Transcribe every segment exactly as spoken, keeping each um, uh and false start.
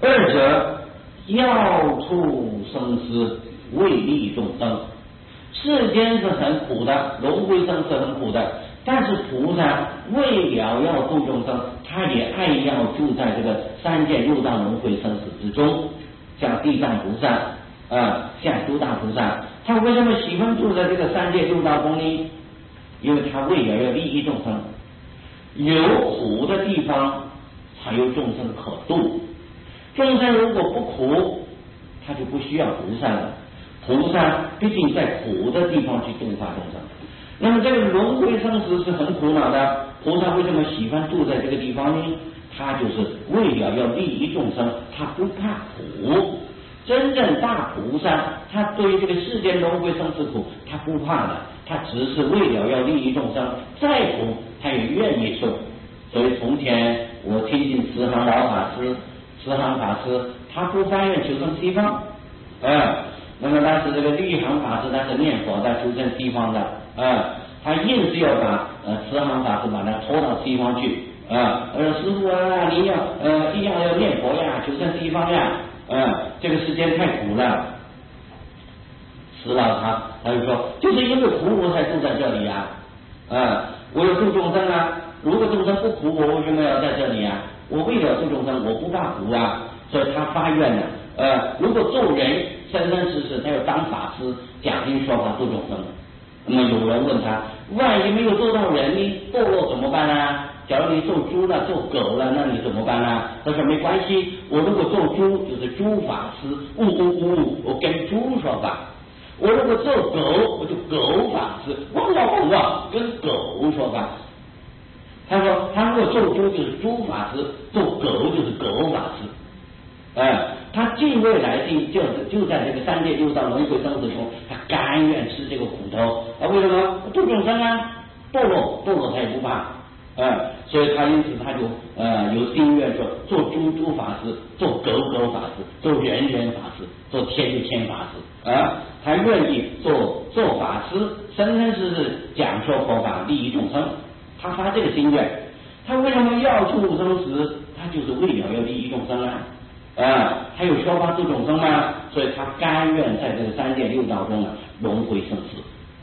二者要出生死，为利众生。世间是很苦的，轮回生是很苦的，但是菩萨为了要度众生，他也爱要住在这个三界六道轮回生死之中。像地藏菩萨啊、呃，像诸大菩萨，他为什么喜欢住在这个三界六道中呢？因为他为了要利益众生，有苦的地方才有众生可度。众生如果不苦，他就不需要菩萨了。菩萨毕竟在苦的地方去度化众生。那么这个轮回生死是很苦恼的，菩萨为什么喜欢住在这个地方呢？他就是为了要利益众生，他不怕苦。真正大菩萨，他对于这个世间轮回生死苦，他不怕的，他只是为了要利益众生，再苦他也愿意受。所以从前我听见慈航老法师，慈航法师他不发愿求生西方，啊、呃，那么当时这个立航法师他是念佛的，求生西方的，啊、呃，他硬是要把呃慈航法师把他拖到西方去。啊，呃，师傅啊，你要呃一样要念佛呀，求生西方呀，呃，这个世间太苦了。慈老他他就说，就是因为苦我才住在这里呀，啊，我要度众生啊，如果众生不苦，我为什么要在这里啊？我为了度众生，我不怕苦啊，所以他发愿呢，呃，如果做人生生世世他要当法师，讲经说法度众生。那么有人问他，万一没有做到人呢，堕落怎么办呢？假如你做猪了，做狗了，那你怎么办呢？他说没关系，我如果做猪就是猪法师，呜呜呜，我跟猪说法；我如果做狗，我就狗法师，汪汪汪汪，跟狗说法。他说他如果做猪就是猪法师，做狗就是狗法师。哎、呃，他敬畏来信，就是就在这个三界六道轮回生死中，他甘愿吃这个苦头。啊，为什么？度众生啊，堕落堕落他也不怕。啊、嗯，所以他因此他就呃有心愿说，做猪猪法师，做狗狗法师，做人人法师，做天就天法师啊、嗯，他愿意做做法师，生生世世讲说佛法，利益众生。他发这个心愿，他为什么要出生死？他就是为了要利益众生啊，啊、嗯，他有说法度众生嘛，所以他甘愿在这个三界六道中啊轮回生死。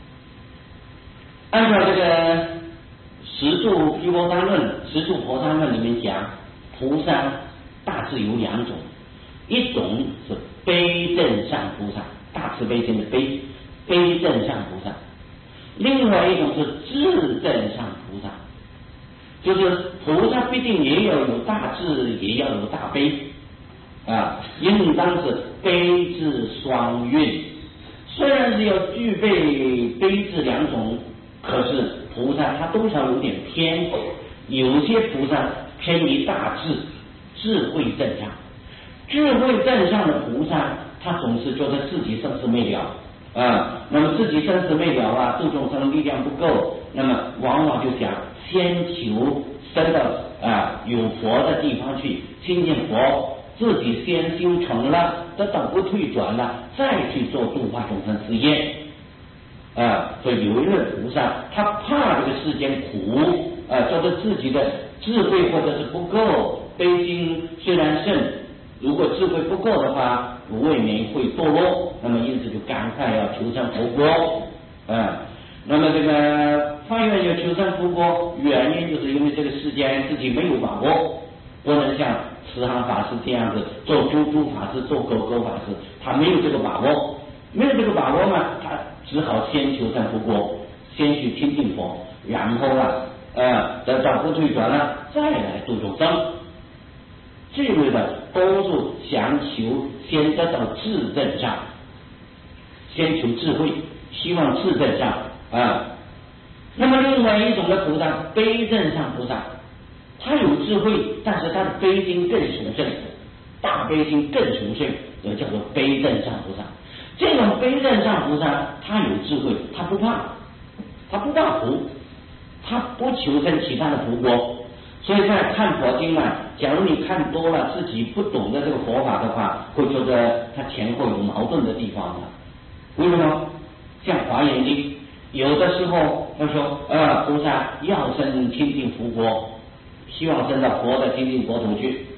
按照这个十住毗婆沙论、十住婆沙论里面讲，菩萨大致有两种，一种是悲正上菩萨，大慈悲心的悲，悲正上菩萨；另外一种是智正上菩萨，就是菩萨必定也要有大智，也要有大悲啊，应当是悲智双运。虽然是要具备悲智两种，可是菩萨他多少有点偏，有些菩萨偏于大智，智慧正上。智慧正上的菩萨，他总是觉得自己生死未了啊，那么自己生死未了啊，度众生力量不够，那么往往就想先求升到啊有佛的地方去亲近佛，自己先修成了，得到不退转了，再去做度化众生事业。啊，所以有一位菩萨，他怕这个世间苦，啊，觉得自己的智慧或者是不够，悲心虽然盛，如果智慧不够的话，未免会堕落，那么因此就赶快要求生佛国，啊，那么这个发愿要求生佛国，原因就是因为这个世间自己没有把握，不能像慈航法师这样子做猪猪法师，做狗狗法师，他没有这个把握，没有这个把握嘛，他只好先求生佛国，先去亲近佛，然后啊，呃，得到不退转了，再来度众生。这类的多数想求先得到智正上，先求智慧，希望智正上啊。那么另外一种的菩萨，悲正上菩萨，他有智慧，但是他的悲心更殊胜，大悲心更殊胜，也叫做悲正上菩萨。这种悲正上菩萨，他有智慧，他不怕，他不怕苦，他不求生其他的福国。所以在看佛经啊，假如你看多了，自己不懂得这个佛法的话，会觉得他前后有矛盾的地方的。为什么？像华严经，有的时候他说，呃，菩萨要生亲近福国，希望生到佛的亲近国土去。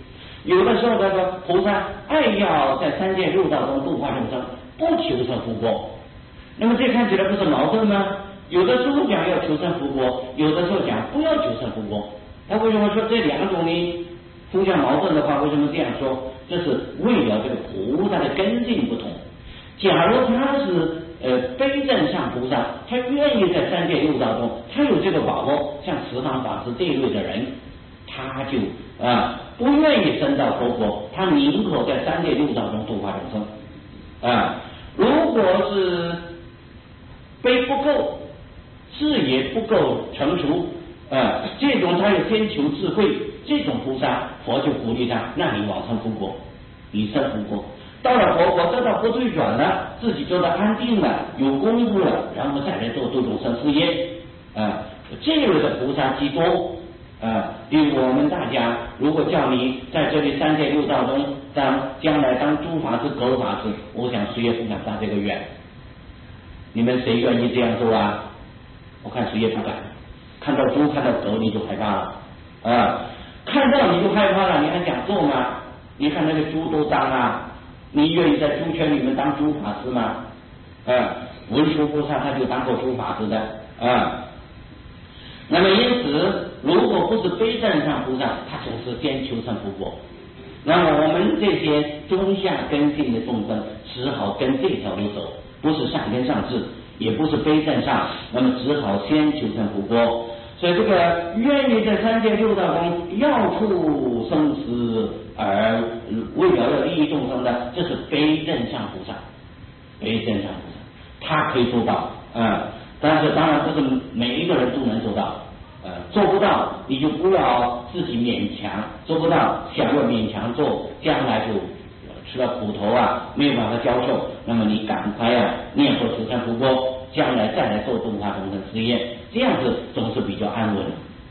有的时候他说菩萨爱要在三界六道中度化众生，不求生福国，那么这看起来不是矛盾吗？有的时候讲要求生福国，有的时候讲不要求生福国，他为什么说这两种呢？互相矛盾的话，为什么这样说？这是为了这个菩萨的根性不同。假如他是呃悲正上菩萨，他愿意在三界六道中，他有这个把握，像慈航法师这一类的人，他就啊不愿意升到佛国，他宁可在三界六道中度化众生啊。如果是悲不够，智也不够成熟啊，这种他要先求智慧，这种菩萨佛就鼓励他，让你往生佛国，你生佛国。到了佛国得到不退转了，自己做的安定了，有功夫了，然后再来做度众生事业啊。这类的菩萨极多啊。比如我们大家，如果叫你在这里三界六道中当将来当诸法师、狗法师，我想谁也不敢发这个愿。你们谁愿意这样做啊？我看谁也不敢。看到猪看到狗你就害怕了啊！看到你就害怕了，你还想做吗？你看那个猪多脏啊！你愿意在猪圈里面当猪法师吗？啊，文殊菩萨他就当过猪法师的啊。那么因此，如果不是悲正上菩萨，他总是先求生福国。那么我们这些中下根性的众生，只好跟这条路走，不是上根上智，也不是悲正上，那么只好先求生福国。所以这个愿意在三界六道中要处生死而为了要利益众生的，这是悲正上菩萨。悲正上菩萨他可以做到啊、嗯，但是当然不是每一个人都能做到，呃，做不到你就不要自己勉强，做不到想要勉强做，将来就吃了苦头啊，没有办法教授，那么你赶快啊念佛求生福国，将来再来做度化众生事业，这样子总是比较安稳。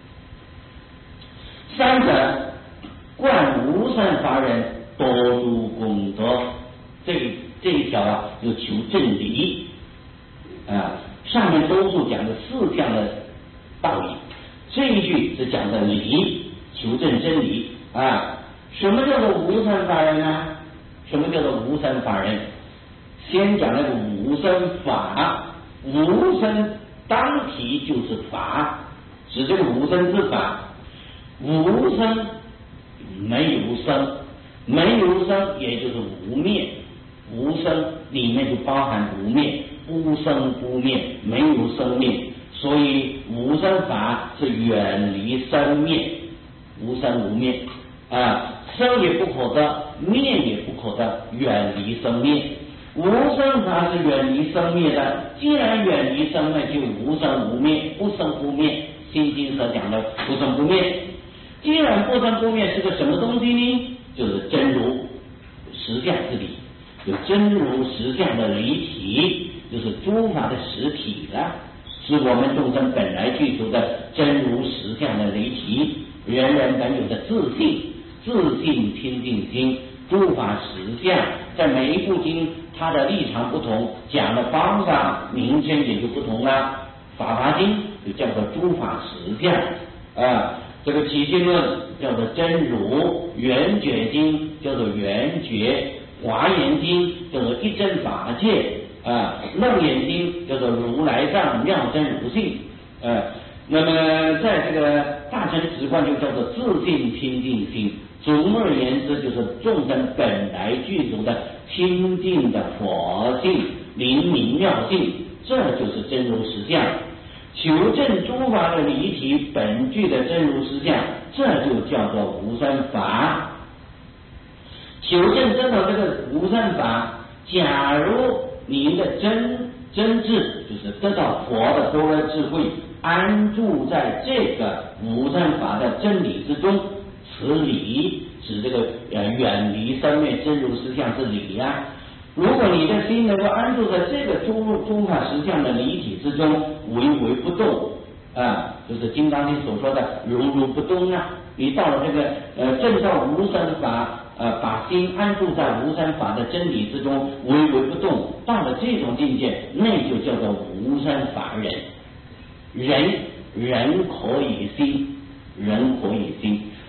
三者贯无生法忍，多诸功德，这这一条啊就求正理啊。上面多数讲的四项的道理，这一句是讲的理，求证真理啊。什么叫做无生法忍呢？什么叫做无生法忍？先讲那个无生法，无生当体就是法，指这个无生之法。无生没有生，没有生也就是无灭，无生里面就包含无灭，不生不灭，没有生灭，所以无生法是远离生灭，无生无灭啊，生也不可得，灭也不可得，远离生灭。无生法是远离生灭的，既然远离生灭，就无生无灭，不生不灭。心经所讲的不生不灭，既然不生不灭是个什么东西呢？就是真如实相之理，有真如实相的离体，就是诸法的实体了，是我们众生本来具足的真如实相的离体，人人本有的自信，自信清净心，诸法实相，在每一部经它的立场不同，讲的方法名称也就不同了。法华经就叫做诸法实相啊，这个起信论叫做真如，圆觉经叫做圆觉，华严经叫做一真法界啊，楞严经叫做如来藏妙真如性啊。那么在这个大乘直观就叫做自性清净心，总而言之就是众生本来具足的清净的佛性，灵明妙性，这就是真如实相。求证诸法的离体本具的真如实相，这就叫做无生法。求证得到这个无生法，假如您的真真智就是得到佛的般若智慧，安住在这个无生法的真理之中，此理指这个呃远离生灭真如实相之理呀、啊。如果你的心能够安住在这个诸诸法实相的离体之中，唯唯不动啊，就是《金刚经》所说的如如不动啊。你到了这个呃证到无生法，呃把心安住在无生法的真理之中，唯唯不动，到了这种境界，那就叫做无生法忍。人人可以心，人可以心，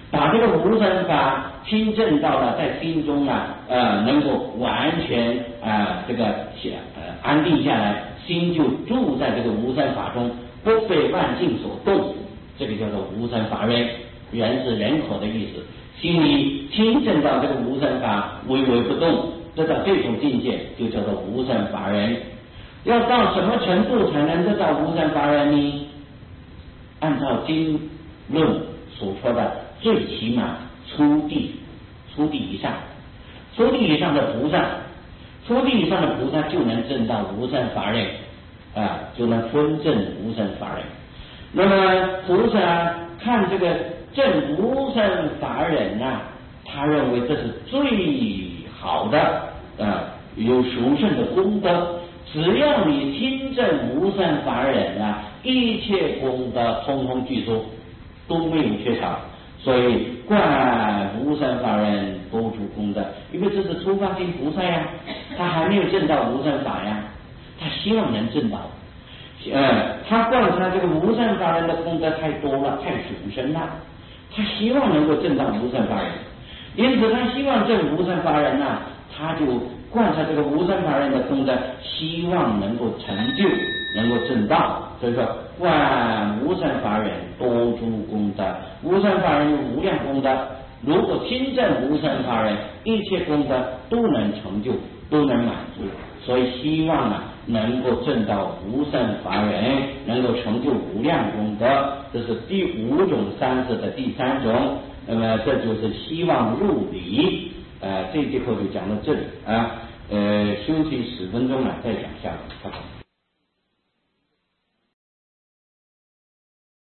把这个无生法亲证到了，在心中啊，呃，能够完全啊、呃，这个呃安定下来，心就住在这个无生法中，不被万境所动，这个叫做无生法忍。忍是人口的意思，心里亲证到这个无生法，微微不动，得到这种境界，就叫做无生法忍。要到什么程度才能得到无生法忍呢？按照经论所说的，最起码初地，初地以上，初地以上的菩萨，初地以上的菩萨就能证到无生法忍啊，就能分证无生法忍。那么菩萨看这个证无生法忍啊，他认为这是最好的啊，有殊胜的功德。只要你亲证无生法忍啊，一切功德通通具足，都没有缺少。所以观无生法忍多诸功德，因为这是初发心菩萨呀，他还没有证到无生法呀，他希望能证到。呃，他观察这个无生法忍的功德太多了，太殊胜了，他希望能够证到无生法忍，因此他希望证无生法忍啊，他就观察这个无生法忍的功德，希望能够成就，能够证到。所以说，观无生法忍多诸功德，无生法忍有无量功德。如果亲证无生法忍，一切功德都能成就，都能满足。所以希望啊，能够证到无生法忍，能够成就无量功德。这是第五种三世的第三种。那么这就是希望入理。呃，这节课就讲到这里啊。呃，休息十分钟了，再讲下来。